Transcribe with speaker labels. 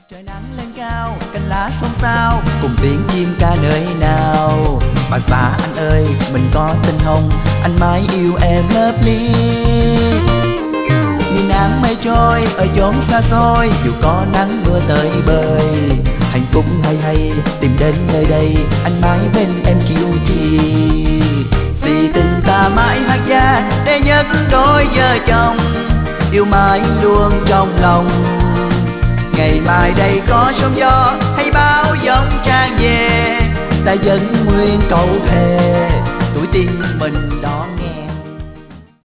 Speaker 1: Trời nắng lên cao, cành lá xôn xao, cùng tiếng chim ca nơi nào. Bà xã anh ơi, mình có tin không? Anh mãi yêu em lớp ly. Như nắng mây trôi ở chốn xa xôi, dù có nắng mưa tới bời. Hạnh phúc hay hay tìm đến nơi đây, anh mãi bên em chiều chi. Vì tình ta mãi hát gia để nhắc đôi vợ chồng, yêu mãi luôn trong lòng. Ngày mai đây có sóng gió hay bão giông tràn về, ta vẫn nguyên câu thề tuổi tin mình đón.